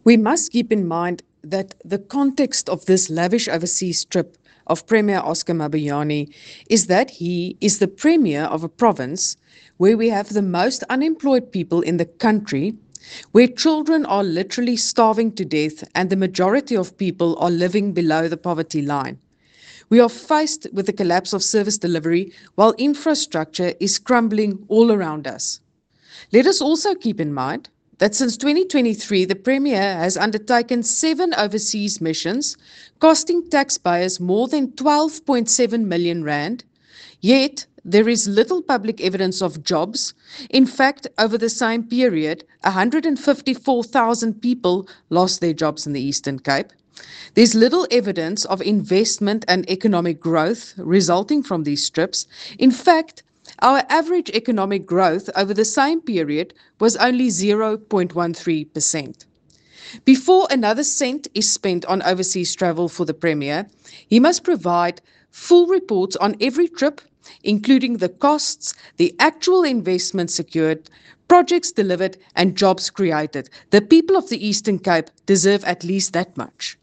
We must keep in mind that the context of this lavish overseas trip of Premier Oscar Mabuyane is that he is the premier of a province where we have the most unemployed people in the country, where children are literally starving to death and the majority of people are living below the poverty line. We are faced with the collapse of service delivery while infrastructure is crumbling all around us. Let us also keep in mind that since 2023, the Premier has undertaken 7 overseas missions, costing taxpayers more than 12.7 million rand. Yet, there is little public evidence of jobs. In fact, over the same period, 154,000 people lost their jobs in the Eastern Cape. There's little evidence of investment and economic growth resulting from these trips. In fact, our average economic growth over the same period was only 0.13%. Before another cent is spent on overseas travel for the Premier, he must provide full reports on every trip, including the costs, the actual investment secured, projects delivered, and jobs created. The people of the Eastern Cape deserve at least that much.